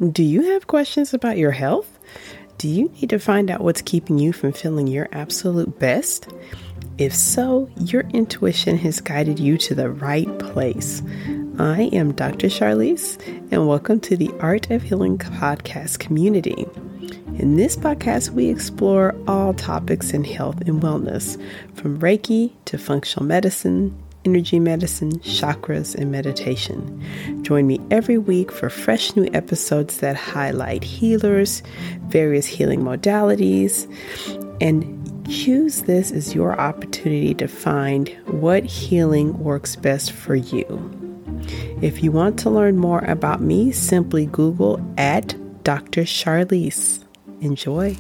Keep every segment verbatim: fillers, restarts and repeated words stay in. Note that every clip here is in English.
Do you have questions about your health? Do you need to find out what's keeping you from feeling your absolute best? If so, your intuition has guided you to the right place. I am Doctor Charlise, and welcome to the Art of Healing podcast community. In this podcast, we explore all topics in health and wellness, from Reiki to functional medicine, energy medicine, chakras, and meditation. Join me every week for fresh new episodes that highlight healers, various healing modalities, and use this as your opportunity to find what healing works best for you. If you want to learn more about me, simply Google at Doctor Charlise. Enjoy.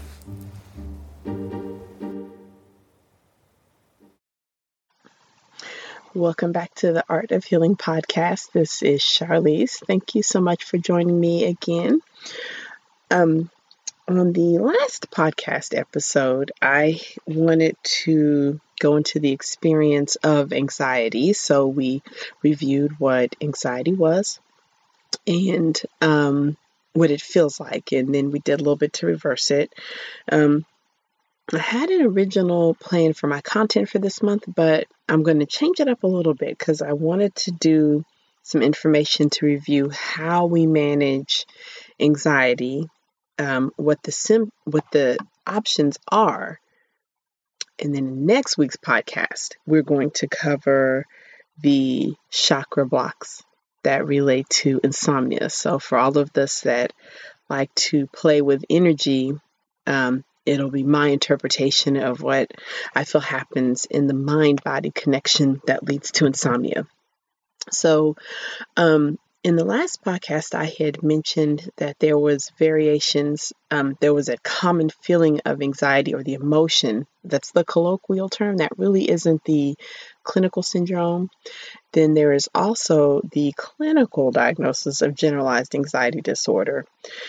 Welcome back to the Art of Healing podcast. This is Charlise. Thank you so much for joining me again. Um, on the last podcast episode, I wanted to go into the experience of anxiety. So we reviewed what anxiety was and um, what it feels like. And then we did a little bit to reverse it. Um, I had an original plan for my content for this month, but I'm going to change it up a little bit because I wanted to do some information to review how we manage anxiety, um, what the sim- what the options are. And then in next week's podcast, we're going to cover the chakra blocks that relate to insomnia. So for all of us that like to play with energy, um, it'll be my interpretation of what I feel happens in the mind-body connection that leads to insomnia. So um, in the last podcast, I had mentioned that there was variations. Um, there was a common feeling of anxiety or the emotion. That's the colloquial term. That really isn't the clinical syndrome. Then there is also the clinical diagnosis of generalized anxiety disorder.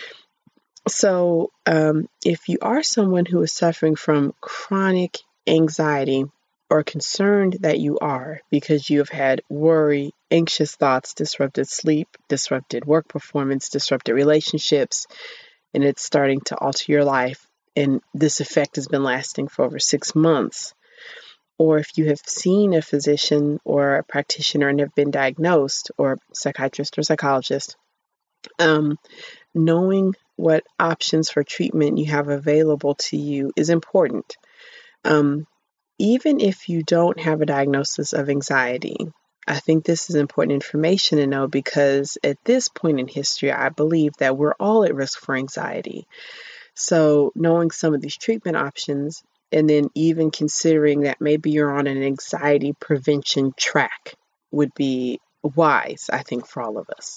So um, if you are someone who is suffering from chronic anxiety or concerned that you are because you have had worry, anxious thoughts, disrupted sleep, disrupted work performance, disrupted relationships, and it's starting to alter your life, and this effect has been lasting for over six months, or if you have seen a physician or a practitioner and have been diagnosed, or psychiatrist or psychologist, um, knowing what options for treatment you have available to you is important. Um, even if you don't have a diagnosis of anxiety, I think this is important information to know because at this point in history, I believe that we're all at risk for anxiety. So knowing some of these treatment options, and then even considering that maybe you're on an anxiety prevention track would be wise, I think, for all of us.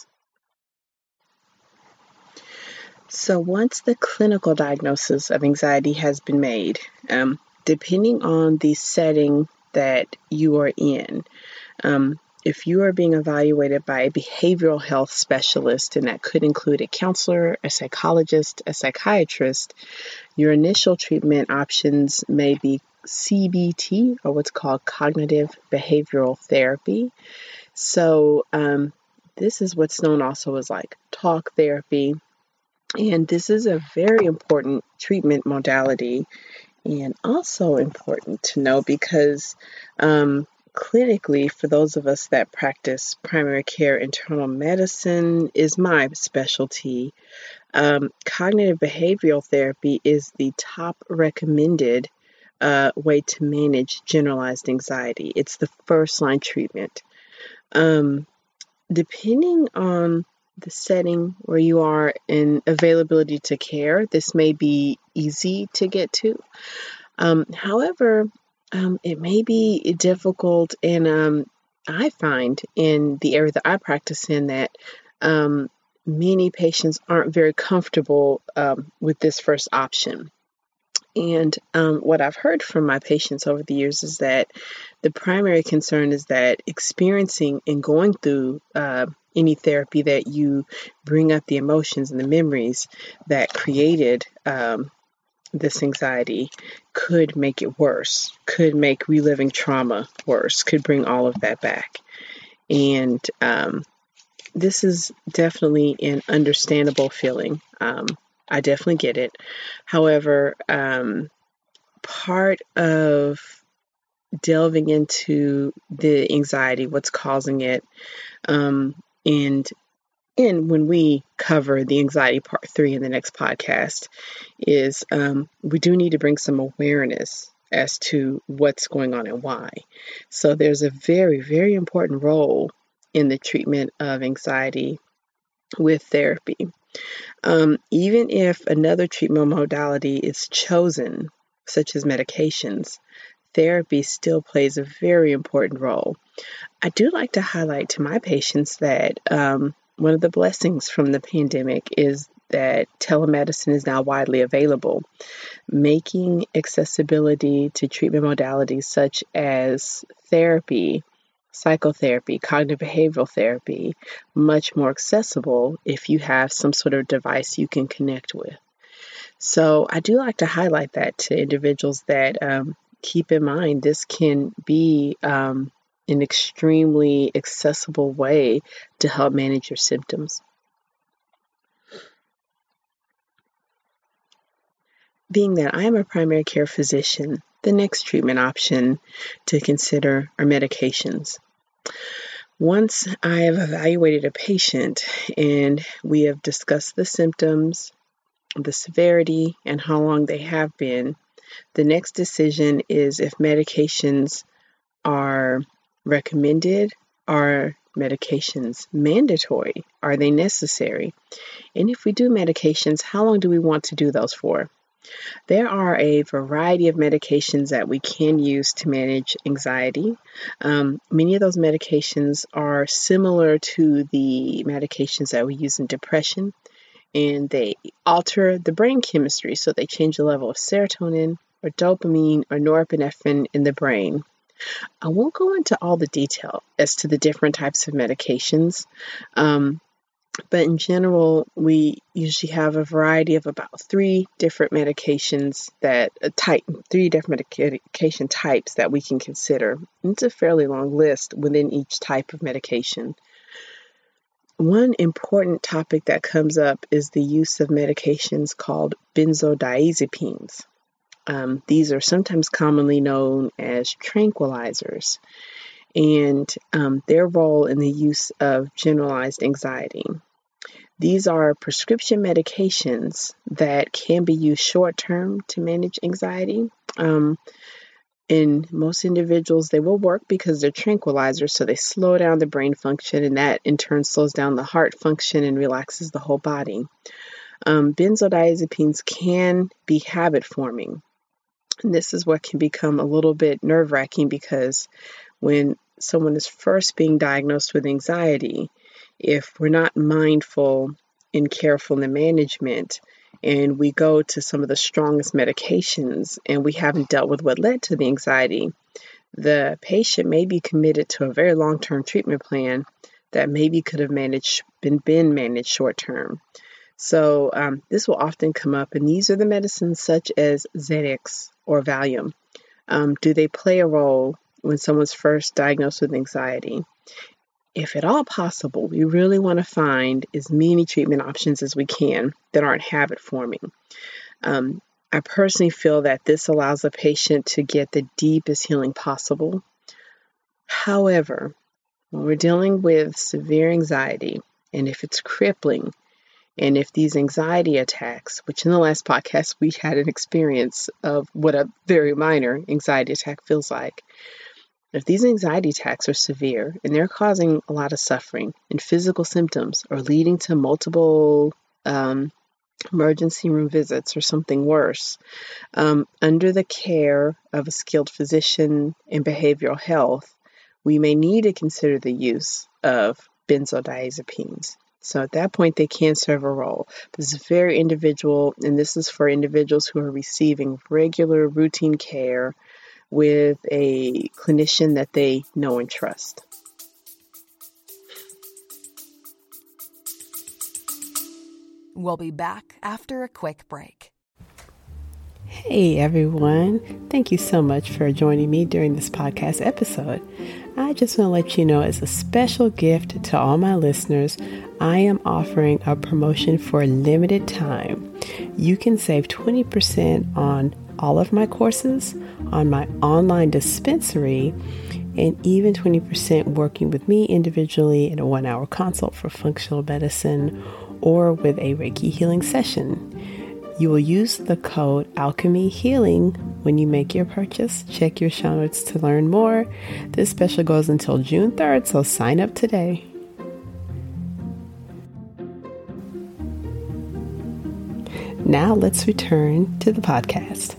So once the clinical diagnosis of anxiety has been made, um, depending on the setting that you are in, um, if you are being evaluated by a behavioral health specialist, and that could include a counselor, a psychologist, a psychiatrist, your initial treatment options may be C B T, or what's called cognitive behavioral therapy. So um, this is what's known also as like talk therapy. And this is a very important treatment modality, and also important to know because um, clinically, for those of us that practice primary care internal medicine is my specialty. Um, cognitive behavioral therapy is the top recommended uh, way to manage generalized anxiety. It's the first line treatment. Um, depending on the setting where you are and availability to care, this may be easy to get to. Um, however, um, it may be difficult, and um, I find in the area that I practice in that um, many patients aren't very comfortable um, with this first option. And um, what I've heard from my patients over the years is that the primary concern is that experiencing and going through uh, any therapy, that you bring up the emotions and the memories that created um, this anxiety could make it worse, could make reliving trauma worse, could bring all of that back. And um, this is definitely an understandable feeling. Um, I definitely get it. However, um, part of delving into the anxiety, what's causing it, um, and and when we cover the anxiety part three in the next podcast, is um, we do need to bring some awareness as to what's going on and why. So there's a very, very important role in the treatment of anxiety with therapy. Um, even if another treatment modality is chosen, such as medications, therapy still plays a very important role. I do like to highlight to my patients that um, one of the blessings from the pandemic is that telemedicine is now widely available, making accessibility to treatment modalities such as therapy, psychotherapy, cognitive behavioral therapy much more accessible if you have some sort of device you can connect with. So I do like to highlight that to individuals that um, keep in mind this can be um, an extremely accessible way to help manage your symptoms. Being that I am a primary care physician, the next treatment option to consider are medications. Once I have evaluated a patient and we have discussed the symptoms, the severity, and how long they have been, the next decision is if medications are recommended, are medications mandatory, are they necessary? And if we do medications, how long do we want to do those for? There are a variety of medications that we can use to manage anxiety. Um, many of those medications are similar to the medications that we use in depression, and they alter the brain chemistry, so they change the level of serotonin or dopamine or norepinephrine in the brain. I won't go into all the detail as to the different types of medications, um, but in general, we usually have a variety of about three different medications that uh, type, three different medication types that we can consider. It's a fairly long list within each type of medication. One important topic that comes up is the use of medications called benzodiazepines. Um, these are sometimes commonly known as tranquilizers, and um, their role in the use of generalized anxiety. These are prescription medications that can be used short-term to manage anxiety. Um, in most individuals, they will work because they're tranquilizers, so they slow down the brain function, and that in turn slows down the heart function and relaxes the whole body. Um, benzodiazepines can be habit-forming. And this is what can become a little bit nerve-wracking because when someone is first being diagnosed with anxiety, if we're not mindful and careful in the management, and we go to some of the strongest medications and we haven't dealt with what led to the anxiety, the patient may be committed to a very long-term treatment plan that maybe could have managed been, been managed short-term. So um, this will often come up, and these are the medicines such as Xanax or Valium. Um, do they play a role when someone's first diagnosed with anxiety? If at all possible, we really want to find as many treatment options as we can that aren't habit forming. Um, I personally feel that this allows a patient to get the deepest healing possible. However, when we're dealing with severe anxiety, and if it's crippling, and if these anxiety attacks, which in the last podcast we had an experience of what a very minor anxiety attack feels like, if these anxiety attacks are severe and they're causing a lot of suffering and physical symptoms or leading to multiple um, emergency room visits or something worse, um, under the care of a skilled physician in behavioral health, we may need to consider the use of benzodiazepines. So at that point, they can serve a role. This is very individual, and this is for individuals who are receiving regular routine care with a clinician that they know and trust. We'll be back after a quick break. Hey everyone, thank you so much for joining me during this podcast episode. I just want to let you know, as a special gift to all my listeners, I am offering a promotion for a limited time. You can save twenty percent on all of my courses, on my online dispensary, and even twenty percent working with me individually in a one-hour consult for functional medicine or with a Reiki healing session. You will use the code Alchemy Healing when you make your purchase. Check your show notes to learn more. This special goes until June third, so sign up today. Now let's return to the podcast.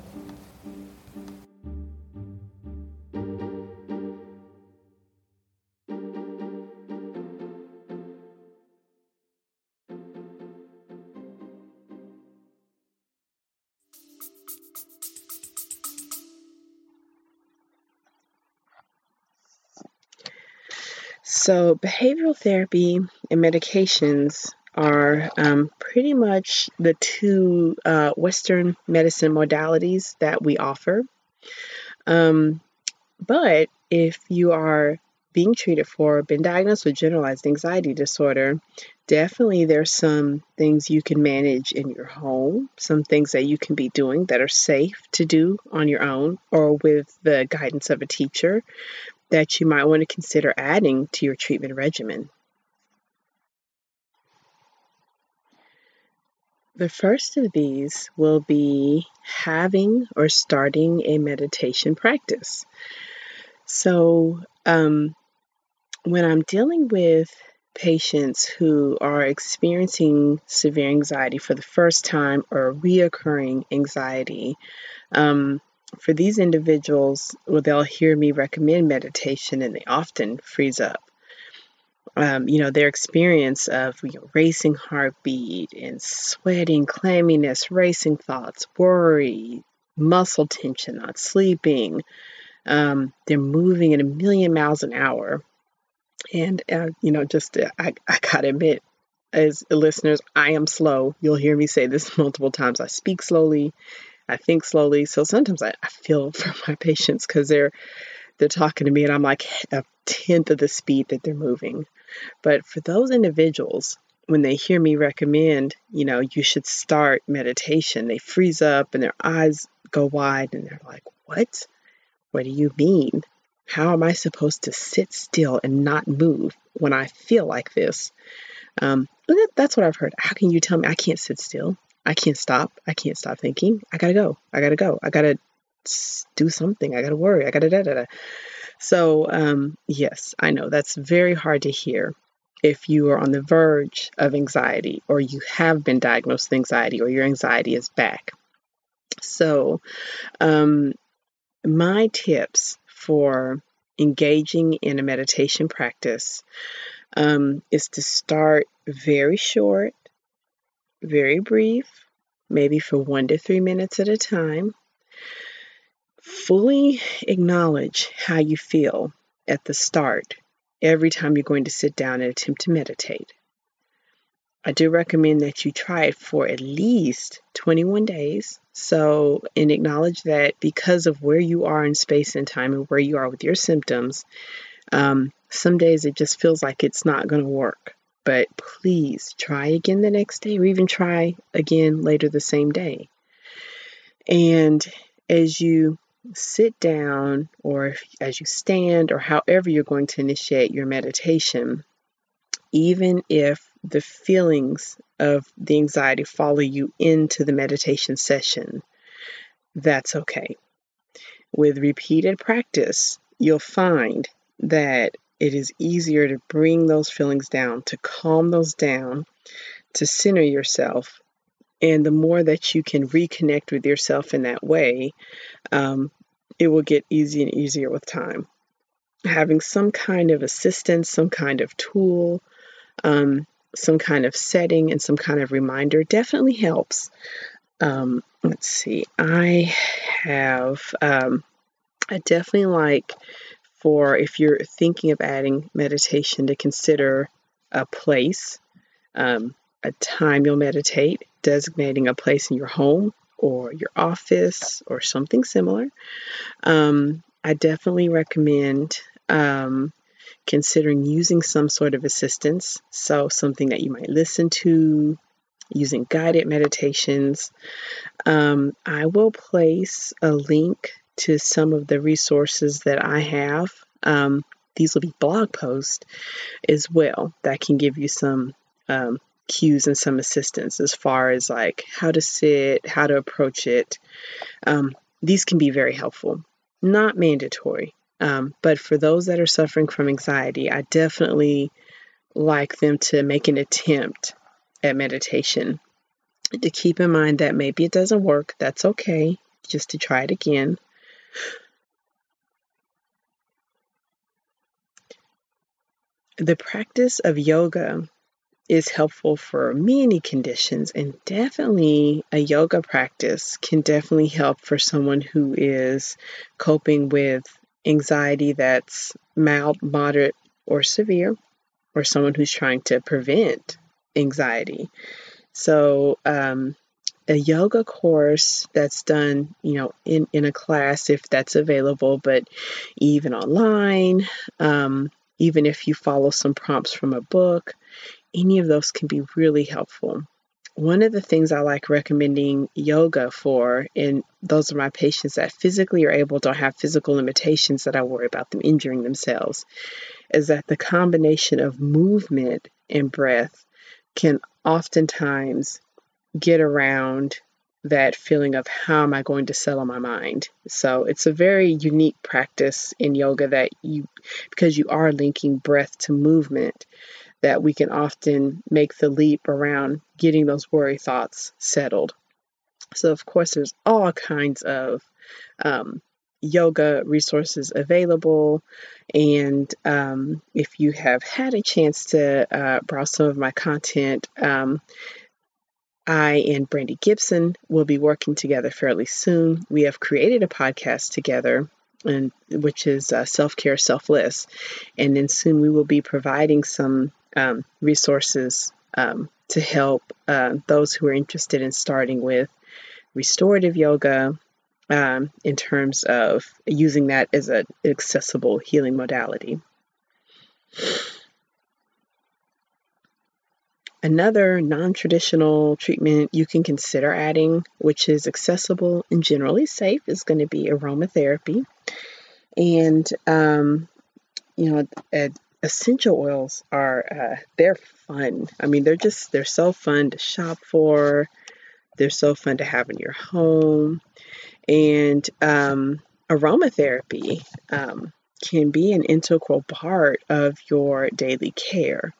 So behavioral therapy and medications are um, pretty much the two uh, Western medicine modalities that we offer. Um, but if you are being treated for, been diagnosed with generalized anxiety disorder, definitely there's some things you can manage in your home, some things that you can be doing that are safe to do on your own or with the guidance of a teacher that you might want to consider adding to your treatment regimen. The first of these will be having or starting a meditation practice. So, um, when I'm dealing with patients who are experiencing severe anxiety for the first time or reoccurring anxiety, um, for these individuals, well, they'll hear me recommend meditation and they often freeze up. Um, you know, their experience of you know, racing heartbeat and sweating, clamminess, racing thoughts, worry, muscle tension, not sleeping. Um, they're moving at a million miles an hour. And, uh, you know, just uh, I, I gotta admit, as listeners, I am slow. You'll hear me say this multiple times. I speak slowly. I think slowly. So sometimes I, I feel for my patients because they're they're talking to me and I'm like a tenth of the speed that they're moving. But for those individuals, when they hear me recommend, you know, you should start meditation, they freeze up and their eyes go wide and they're like, what? What do you mean? How am I supposed to sit still and not move when I feel like this? Um, that's what I've heard. How can you tell me I can't sit still? I can't stop. I can't stop thinking. I gotta go. I gotta go. I gotta do something. I gotta worry. I gotta da da da. So, um, yes, I know that's very hard to hear if you are on the verge of anxiety or you have been diagnosed with anxiety or your anxiety is back. So, um, my tips for engaging in a meditation practice um, is to start very short, very brief, maybe for one to three minutes at a time. Fully acknowledge how you feel at the start every time you're going to sit down and attempt to meditate. I do recommend that you try it for at least twenty-one days. So, and acknowledge that because of where you are in space and time and where you are with your symptoms, um, some days it just feels like it's not going to work. But please try again the next day or even try again later the same day. And as you sit down or if, as you stand or however you're going to initiate your meditation, even if the feelings of the anxiety follow you into the meditation session, that's okay. With repeated practice, you'll find that it is easier to bring those feelings down, to calm those down, to center yourself. And the more that you can reconnect with yourself in that way, um, it will get easier and easier with time. Having some kind of assistance, some kind of tool, um, some kind of setting, and some kind of reminder definitely helps. Um, let's see, I have, um, I definitely like for if you're thinking of adding meditation to consider a place, um, a time you'll meditate, designating a place in your home or your office or something similar, um, I definitely recommend um, considering using some sort of assistance. So something that you might listen to, using guided meditations. Um, I will place a link to some of the resources that I have. Um, these will be blog posts as well that can give you some um, cues and some assistance as far as like how to sit, how to approach it. Um, these can be very helpful, not mandatory. Um, but for those that are suffering from anxiety, I definitely like them to make an attempt at meditation. To keep in mind that maybe it doesn't work, that's okay, just to try it again. The practice of yoga is helpful for many conditions, and definitely a yoga practice can definitely help for someone who is coping with anxiety that's mild, moderate, or severe, or someone who's trying to prevent anxiety. So, um, a yoga course that's done, you know, in, in a class if that's available, but even online, um, even if you follow some prompts from a book, any of those can be really helpful. One of the things I like recommending yoga for, and those are my patients that physically are able, don't have physical limitations that I worry about them injuring themselves, is that the combination of movement and breath can oftentimes get around that feeling of how am I going to settle my mind. So it's a very unique practice in yoga that you, because you are linking breath to movement, that we can often make the leap around getting those worry thoughts settled. So of course there's all kinds of um, yoga resources available. And um, if you have had a chance to uh, browse some of my content, um, I and Brandy Gibson will be working together fairly soon. We have created a podcast together, and which is uh, Self-Care Selfless. And then soon we will be providing some um, resources um, to help uh, those who are interested in starting with restorative yoga um, in terms of using that as an accessible healing modality. Another non-traditional treatment you can consider adding, which is accessible and generally safe, is going to be aromatherapy. And, um, you know, uh, essential oils are, uh, they're fun. I mean, they're just, they're so fun to shop for. They're so fun to have in your home. And um, aromatherapy um, can be an integral part of your daily care.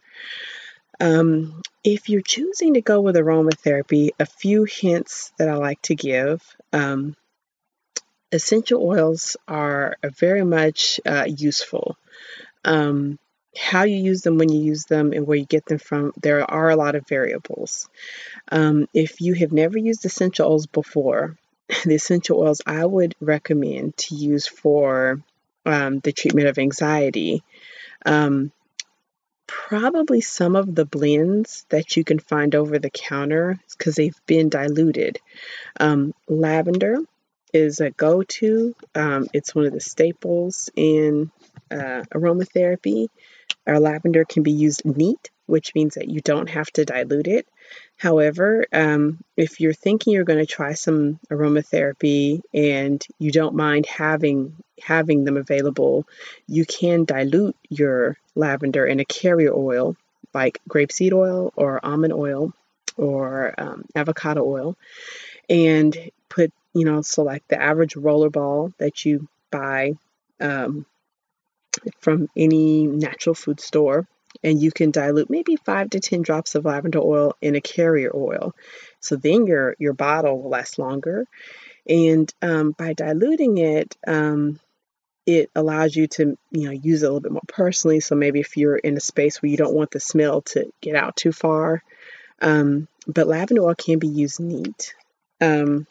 Um, if you're choosing to go with aromatherapy, a few hints that I like to give. Um, essential oils are very much uh, useful. Um, how you use them, when you use them, and where you get them from, there are a lot of variables. Um, if you have never used essential oils before, the essential oils I would recommend to use for um, the treatment of anxiety, um, probably some of the blends that you can find over the counter because they've been diluted. Um, lavender is a go-to. Um, it's one of the staples in uh, aromatherapy. Our lavender can be used neat, which means that you don't have to dilute it. However, um, if you're thinking you're going to try some aromatherapy and you don't mind having having them available, you can dilute your lavender in a carrier oil like grapeseed oil or almond oil or um, avocado oil, and put, you know, so like the average roller ball that you buy um, from any natural food store, and you can dilute maybe five to ten drops of lavender oil in a carrier oil. So then your your bottle will last longer. And um, by diluting it, um, it allows you to, you know, use it a little bit more personally. So maybe if you're in a space where you don't want the smell to get out too far, um, but lavender oil can be used neat. Um,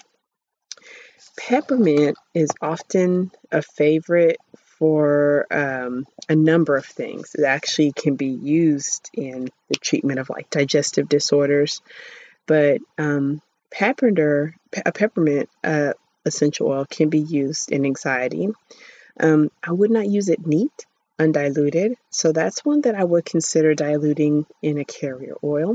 peppermint is often a favorite for um, a number of things. It actually can be used in the treatment of like digestive disorders, but um, peppermint, a peppermint uh, essential oil can be used in anxiety. Um, I would not use it neat, undiluted. So that's one that I would consider diluting in a carrier oil.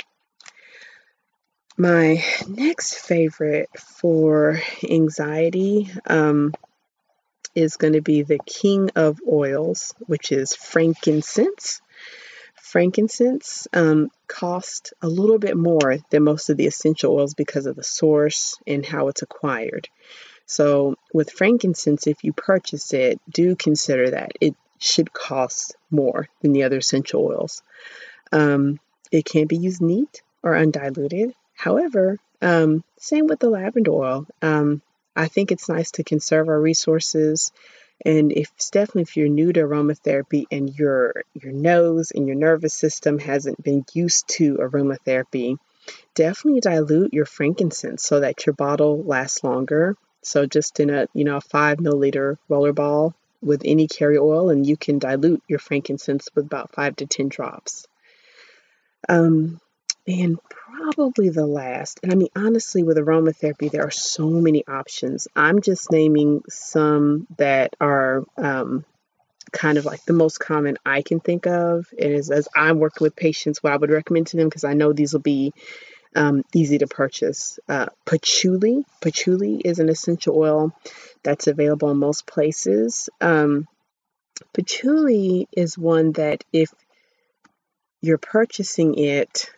My next favorite for anxiety um, is going to be the king of oils, which is frankincense. Frankincense um, costs a little bit more than most of the essential oils because of the source and how it's acquired. So with frankincense, if you purchase it, do consider that it should cost more than the other essential oils. Um, it can be used neat or undiluted. However, um, same with the lavender oil. Um, I think it's nice to conserve our resources. And if definitely if you're new to aromatherapy and your your nose and your nervous system hasn't been used to aromatherapy, definitely dilute your frankincense so that your bottle lasts longer. So just in a you know a five milliliter roller ball with any carrier oil, and you can dilute your frankincense with about five to ten drops. Um, and probably the last, and I mean, honestly, with aromatherapy, there are so many options. I'm just naming some that are um, kind of like the most common I can think of. It is as I'm working with patients, what I would recommend to them, because I know these will be um, easy to purchase. Uh, patchouli. Patchouli is an essential oil that's available in most places. Um, patchouli is one that if you're purchasing it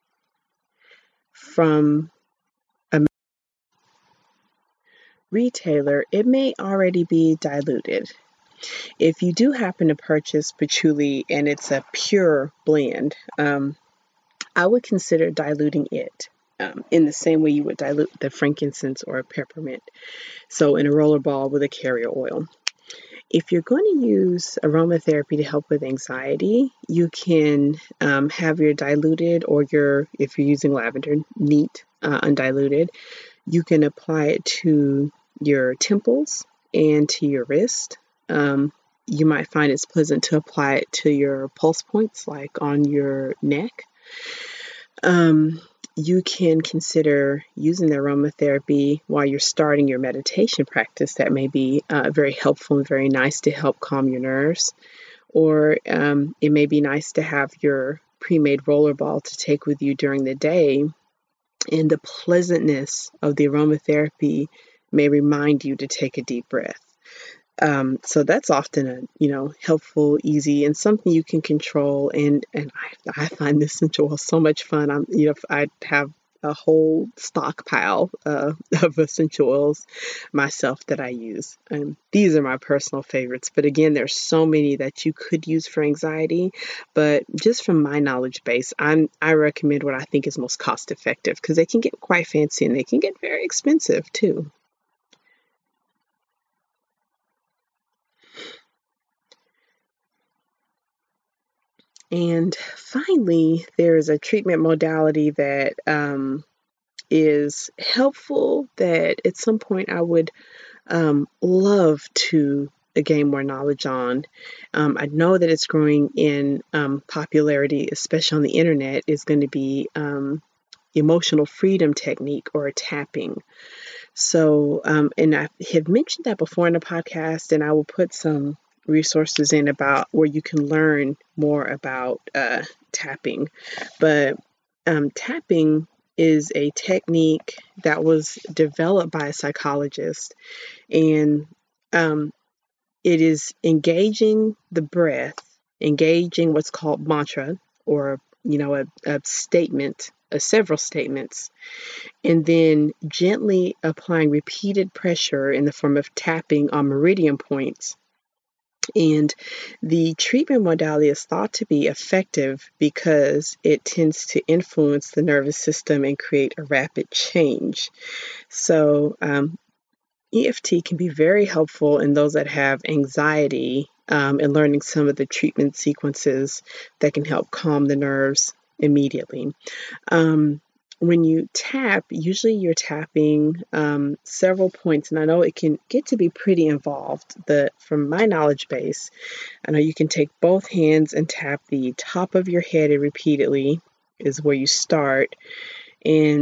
from a retailer, it may already be diluted. If you do happen to purchase patchouli and it's a pure blend, um, I would consider diluting it um, in the same way you would dilute the frankincense or peppermint. So in a roller ball with a carrier oil. If you're going to use aromatherapy to help with anxiety, you can um, have your diluted or your, if you're using lavender, neat, uh, undiluted, you can apply it to your temples and to your wrist. Um, you might find it's pleasant to apply it to your pulse points, like on your neck. Um, you can consider using the aromatherapy while you're starting your meditation practice. That may be uh, very helpful and very nice to help calm your nerves. Or um, it may be nice to have your pre-made roller ball to take with you during the day. And the pleasantness of the aromatherapy may remind you to take a deep breath. Um, so that's often a you know helpful, easy, and something you can control. And and I, I find this essential oil so much fun. I'm you know I have a whole stockpile uh, of essential oils myself that I use. And these are my personal favorites. But again, there's so many that you could use for anxiety. But just from my knowledge base, I'm I recommend what I think is most cost effective because they can get quite fancy and they can get very expensive too. And finally, there is a treatment modality that um, is helpful that at some point I would um, love to gain more knowledge on. Um, I know that it's growing in um, popularity, especially on the internet, is going to be um, emotional freedom technique or tapping. So, um, and I have mentioned that before in the podcast, and I will put some resources in about where you can learn more about uh, tapping. But um, tapping is a technique that was developed by a psychologist, and um, it is engaging the breath, engaging what's called mantra, or you know, a, a statement, a several statements, and then gently applying repeated pressure in the form of tapping on meridian points. And the treatment modality is thought to be effective because it tends to influence the nervous system and create a rapid change. So, um, E F T can be very helpful in those that have anxiety um, and learning some of the treatment sequences that can help calm the nerves immediately. Um, when you tap, usually you're tapping um, several points, and I know it can get to be pretty involved. The from my knowledge base, I know you can take both hands and tap the top of your head and repeatedly is where you start, and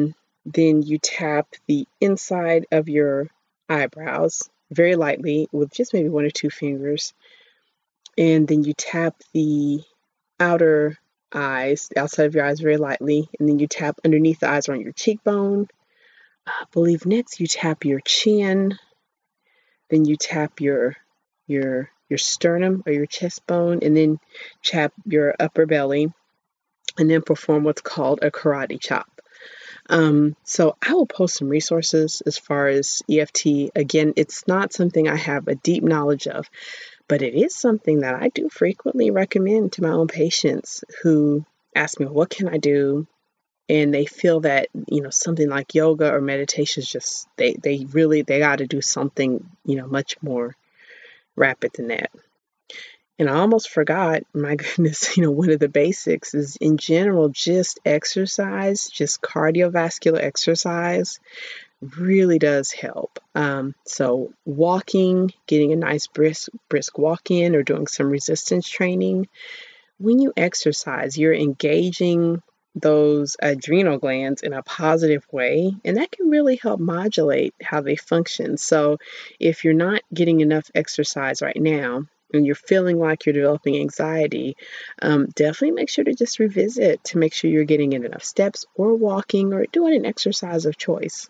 Then you tap the inside of your eyebrows very lightly with just maybe one or two fingers. And then you tap the outer eyes, the outside of your eyes very lightly. And then you tap underneath the eyes around your cheekbone. I believe next you tap your chin. Then you tap your your your sternum or your chest bone, and then tap your upper belly, and then perform what's called a karate chop. Um, so I will post some resources as far as E F T. Again, it's not something I have a deep knowledge of, but it is something that I do frequently recommend to my own patients who ask me, what can I do? And they feel that, you know, something like yoga or meditation is just, they, they really, they got to do something, you know, much more rapid than that. And I almost forgot, my goodness, you know, one of the basics is in general, just exercise, just cardiovascular exercise really does help. Um, so walking, getting a nice brisk, brisk walk in or doing some resistance training. When you exercise, you're engaging those adrenal glands in a positive way, and that can really help modulate how they function. So if you're not getting enough exercise right now, and you're feeling like you're developing anxiety, um, definitely make sure to just revisit to make sure you're getting in enough steps or walking or doing an exercise of choice.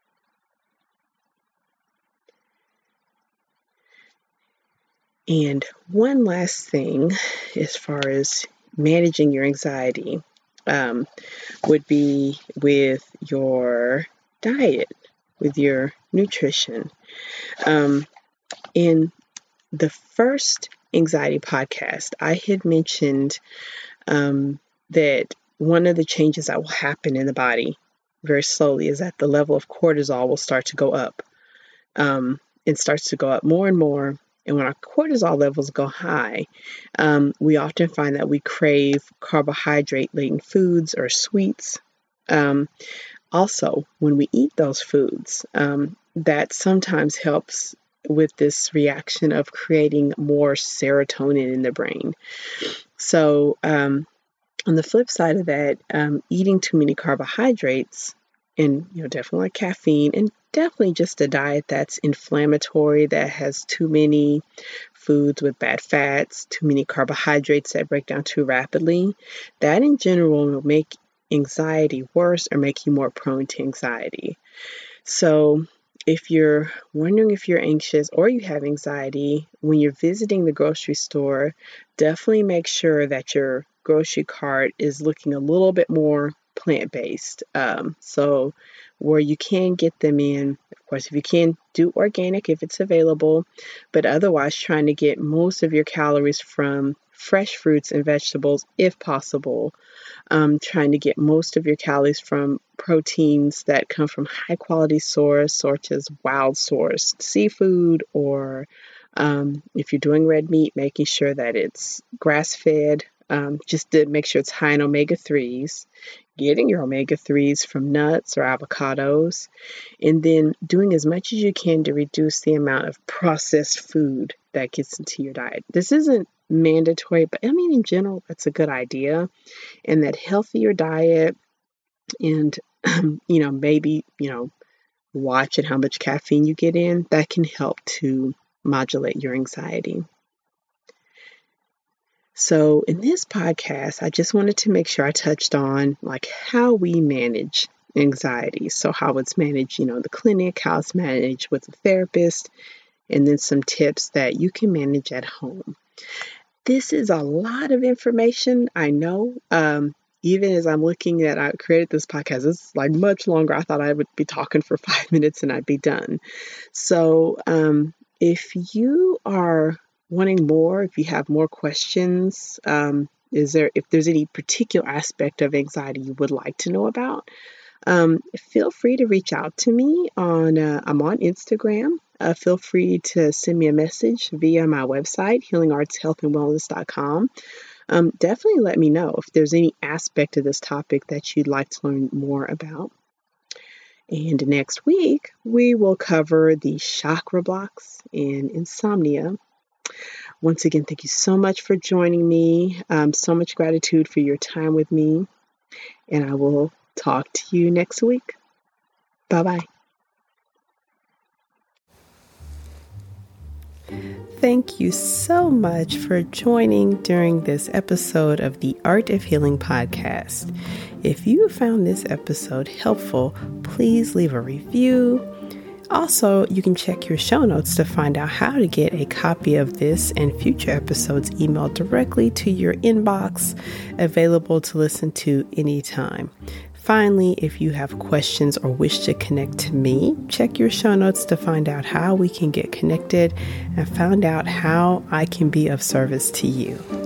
And one last thing, as far as managing your anxiety, um, would be with your diet, with your nutrition. Um, in the first anxiety podcast, I had mentioned um, that one of the changes that will happen in the body very slowly is that the level of cortisol will start to go up um, and starts to go up more and more. And when our cortisol levels go high, um, we often find that we crave carbohydrate-laden foods or sweets. Um, also, when we eat those foods, um, that sometimes helps with this reaction of creating more serotonin in the brain. So um, on the flip side of that, um, eating too many carbohydrates and, you know, definitely caffeine, and definitely just a diet that's inflammatory, that has too many foods with bad fats, too many carbohydrates that break down too rapidly, that in general will make anxiety worse or make you more prone to anxiety. So if you're wondering if you're anxious or you have anxiety, when you're visiting the grocery store, definitely make sure that your grocery cart is looking a little bit more plant-based. Um, so where you can get them in, of course, if you can, do organic if it's available, but otherwise trying to get most of your calories from fresh fruits and vegetables if possible. Um, trying to get most of your calories from proteins that come from high quality source, such as wild sourced seafood, or um, if you're doing red meat, making sure that it's grass fed, um, just to make sure it's high in omega threes, getting your omega threes from nuts or avocados, and then doing as much as you can to reduce the amount of processed food that gets into your diet. This isn't mandatory, but I mean, in general, that's a good idea. And that healthier diet and, you know, maybe, you know, watching how much caffeine you get in, that can help to modulate your anxiety. So in this podcast, I just wanted to make sure I touched on like how we manage anxiety. So how it's managed, you know, the clinic, how it's managed with a therapist, and then some tips that you can manage at home. This is a lot of information, I know. Um, even as I'm looking at, I created this podcast, it's like much longer. I thought I would be talking for five minutes and I'd be done. So um, if you are wanting more, if you have more questions, um, is there, if there's any particular aspect of anxiety you would like to know about, um, feel free to reach out to me on, uh, I'm on Instagram. Uh, feel free to send me a message via my website, healing arts health and wellness dot com. Um, definitely let me know if there's any aspect of this topic that you'd like to learn more about. And next week, we will cover the chakra blocks and insomnia. Once again, thank you so much for joining me. Um, so much gratitude for your time with me. And I will talk to you next week. Bye-bye. Thank you so much for joining during this episode of the Art of Healing podcast. If you found this episode helpful, please leave a review. Also, you can check your show notes to find out how to get a copy of this and future episodes emailed directly to your inbox, available to listen to anytime. Finally, if you have questions or wish to connect to me, check your show notes to find out how we can get connected and find out how I can be of service to you.